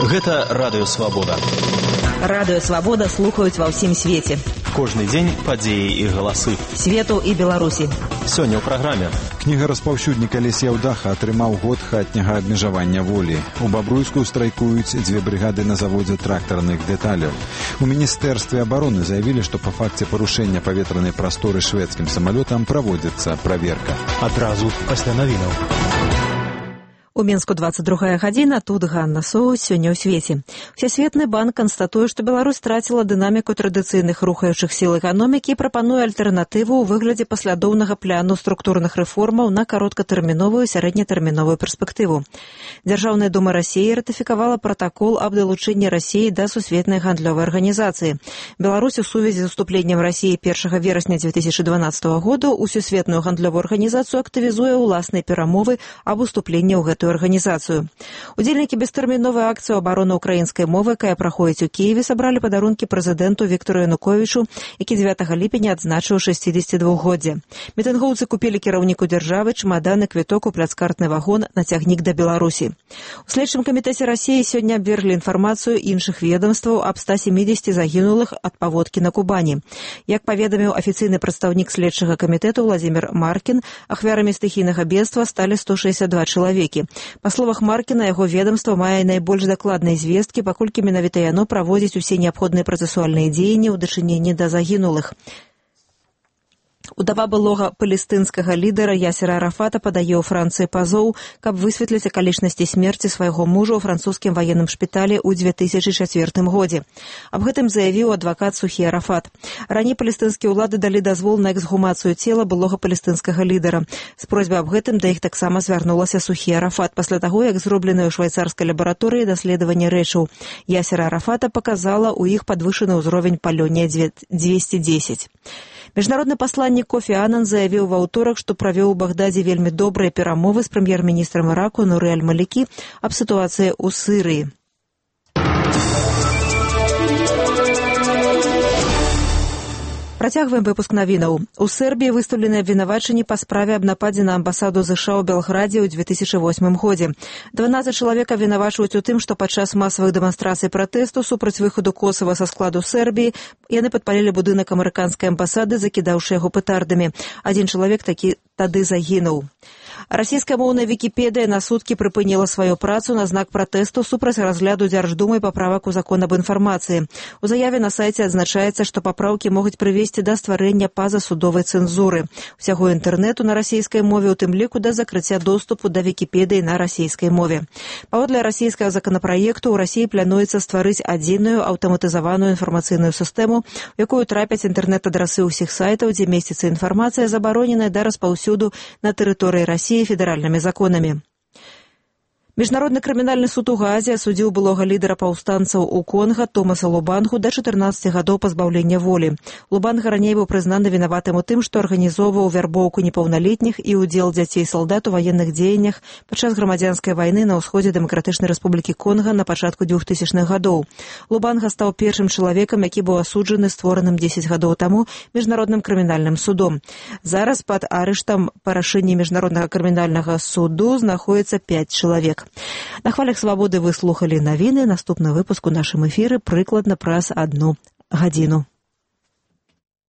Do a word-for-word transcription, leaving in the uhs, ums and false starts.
Гэта Радыё Свабода. Радыё Свабода слухаюць ва ўсім свеце. Кожны дзень падзеі і галасы. Свету і Беларусі. Сёння ў праграме. Кнігараспаўсюднік Алесь Яўдаха атрымаў год хатняга абмежавання волі. У Бабруйску страйкуюць дзве брыгады на заводзе трактарных дэталяў. У Міністэрстве абароны заявілі, што па факце парушэння паветранай прасторы шведскім самалётам праводзіцца праверка. Адразу пасля навінаў. У Мінску двадцать другая гадзіна, тут Ганна Соус, сёння ў свеце. Всесветны банк канстатуе, што Беларусь страціла дынаміку традыцыйных рухаючых сіл эканомікі і прапануе альтэрнатыву ў выглядзе паслядоўнага пляну структурных рэформаў на кароткатэрміновую і сярэднетэрміновую перспектыву. Дзяржаўная дума Расіі ратыфікавала пратакол аб далучэнні Расіі да сусветнай гандлёвай арганізацыі. Беларусь у сувязі з уступленнем Расіі першага верасня дзве тысячы дванаццатага году ў сусветную гандлёвую арганізацыю актывізуе ўласныя перамовы аб уступленні ў гэтую арганізацыю. Удзельнікі бестэрміновай акцыі абароны ўкраінскай мовы, якая праходзіць у Кіеве, сабралі падарункі прэзідэнту Віктору Януковічу, які дзевятага ліпеня адзначыў шэсцідзесятідвухгоддзе. Мітынгоўцы купілі кіраўніку дзяржавы чамаданы, квіток у пляцкартны вагон на цягнік да Беларусі. У следчым камітэце Расіі сёння абверглі інфармацыю іншых ведомстваў аб ста сямідзесяці загінулых ад паводкі на Кубані. Як паведаміў афіцыйны прадстаўнік следчага камітэту Владзімір Маркін, ахвярамі стыхійнага бедства сталі сто шэсцьдзесят два чалавекі. Па словах Маркіна, яго ведомства мае найбольш дакладныя звесткі, паколькі менавіта яно праводзіць усе неабходныя працэсуальныя дзеянні ў дачыненні да загінулых. Удава былога палестынскага лідара Ясера Арафата падае ў Францыі пазоў, каб высветліць акалічнасці смерці свайго мужа ў французскім ваенным шпіталі ў дзве тысячы чацвёртым годзе. Аб гэтым заявіў адвакат Сухі Арафат. Раней палестынскія ўлады далі дазвол на эксгумацыю цела былога палестынскага лідара. З просьбай аб гэтым да іх таксама звярнулася Сухі Арафат пасля таго, як зробленае ў швайцарскай лабараторыі даследаванне рэчаў Ясера Арафата паказала ў іх падвышаны ўзровень палёнія дзвесце дзесяць. Міжнародны пасланнік Кофі Анан заявіў ва ўторак, што правёў у Багдадзе вельмі добрыя перамовы з прэм'ер-міністрам Іраку Нуры аль-Малікі аб сітуацыі ў Сырыі. Працягваем выпуск навінаў. У Сербіі выстаўлены абвінавачанні па справе аб нападзе на амбасаду ЗША ў Белградзе ў дзве тысячы восьмым годзе. дванаццаць чалавек абвінавачваюць у тым, што падчас масавых дэманстрацый пратэсту супраць выхаду Косава са складу Сербіі яны падпалілі будынак амерыканскай амбасады, закідаўшы яго петардамі. Адзін чалавек такі тады загінуў. Расійскамоўная Вікіпедыя на суткі прыпыніла сваю працу на знак пратэсту супраць разгляду Дзярждумай паправак у закон аб інфармацыі. У заяве на сайце адзначаецца, што папраўкі могуць прывесці да стварэння пазасудовай цэнзуры усяго інтэрнэту на расійскай мове, у тым ліку да закрыцця доступу да Вікіпедыі на расійскай мове. Паводле расійскага законапраекту ў Расіі плануецца стварыць адзіную аўтаматызаваную інфармацыйную сістэму, у якую трапяць інтэрнэт-адрасы ўсіх сайтаў, дзе месціцца інфармацыя, забароненая да распаўсюду на тэрыторыі Расіі федэральнымі законамі. Міжнародны крымінальны суд у Гаазе асудзіў былога лідара паўстанцаў у Конга Томаса Лубангу да чатырнаццаці гадоў пазбаўлення волі. Лубанга раней быў прызнаны вінаватым у тым, што арганізоўваў вярбоўку непаўналетніх і ўдзел дзяцей-салдат у ваенных дзеяннях падчас грамадзянскай вайны на ўсходзе Дэмакратычнай Рэспублікі Конга на пачатку двухтысячных гадоў. Лубанга стаў першым чалавекам, які быў асуджаны створаным дзесяць гадоў таму міжнародным крымінальным судом. Зараз пад арыштам па рашэнні міжнароднага крымінальнага суду знаходзіцца пяць чалавек. На хвалях свабоды вы слухалі навіны. Наступны выпуск у нашым эфіры прыкладна праз адну гадзіну.